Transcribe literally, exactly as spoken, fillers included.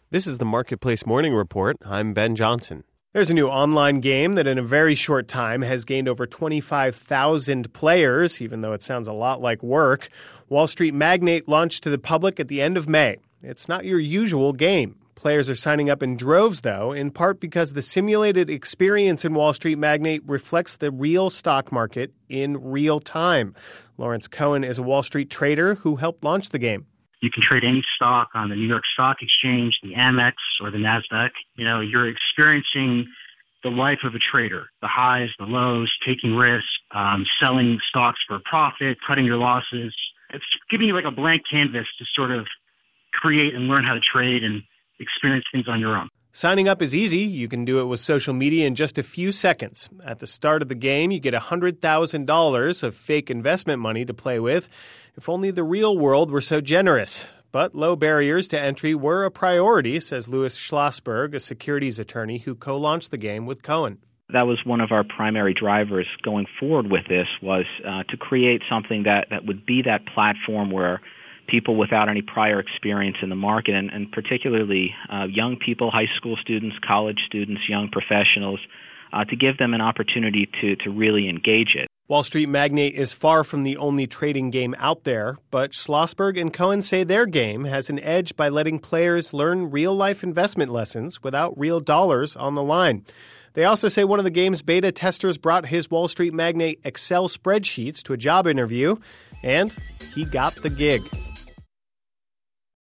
This is the Marketplace Morning Report. I'm Ben Johnson. There's a new online game that in a very short time has gained over twenty-five thousand players, even though it sounds a lot like work. Wall Street Magnate launched to the public at the end of May. It's not your usual game. Players are signing up in droves, though, in part because the simulated experience in Wall Street Magnate reflects the real stock market in real time. Lawrence Cohen is a Wall Street trader who helped launch the game. You can trade any stock on the New York Stock Exchange, the Amex, or the NASDAQ. You know, you're experiencing the life of a trader, the highs, the lows, taking risks, um, selling stocks for a profit, cutting your losses. It's giving you like a blank canvas to sort of create and learn how to trade and experience things on your own. Signing up is easy. You can do it with social media in just a few seconds. At the start of the game, you get one hundred thousand dollars of fake investment money to play with. If only the real world were so generous. But low barriers to entry were a priority, says Louis Schlossberg, a securities attorney who co-launched the game with Cohen. That was one of our primary drivers going forward with this, was uh, to create something that, that would be that platform where people without any prior experience in the market, and, and particularly uh, young people, high school students, college students, young professionals, uh, to give them an opportunity to, to really engage it. Wall Street Magnate is far from the only trading game out there, but Schlossberg and Cohen say their game has an edge by letting players learn real-life investment lessons without real dollars on the line. They also say one of the game's beta testers brought his Wall Street Magnate Excel spreadsheets to a job interview, and he got the gig.